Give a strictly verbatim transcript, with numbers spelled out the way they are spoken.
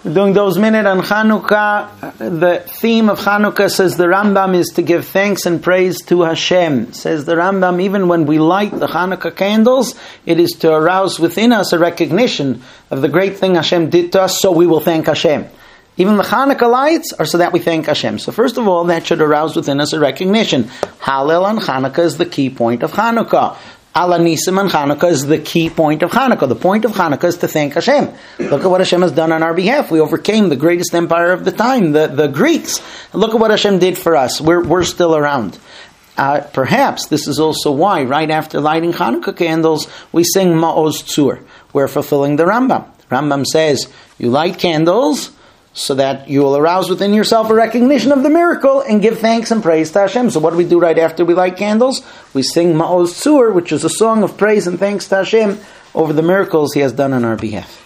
We're doing those minute on Chanukah. The theme of Chanukah, says the Rambam, is to give thanks and praise to Hashem. Says the Rambam, even when we light the Chanukah candles, it is to arouse within us a recognition of the great thing Hashem did to us, so we will thank Hashem. Even the Chanukah lights are so that we thank Hashem. So first of all, that should arouse within us a recognition. Hallel on Chanukah is the key point of Chanukah. Ala Nisim and Chanukah is the key point of Chanukah. The point of Chanukah is to thank Hashem. Look at what Hashem has done on our behalf. We overcame the greatest empire of the time, the, the Greeks. Look at what Hashem did for us. We're, we're still around. Uh, perhaps this is also why, right after lighting Chanukah candles, we sing Ma'oz Tzur. We're fulfilling the Rambam. Rambam says, you light candles so that you will arouse within yourself a recognition of the miracle and give thanks and praise to Hashem. So what do we do right after we light candles? We sing Ma'oz Tzur, which is a song of praise and thanks to Hashem over the miracles He has done on our behalf.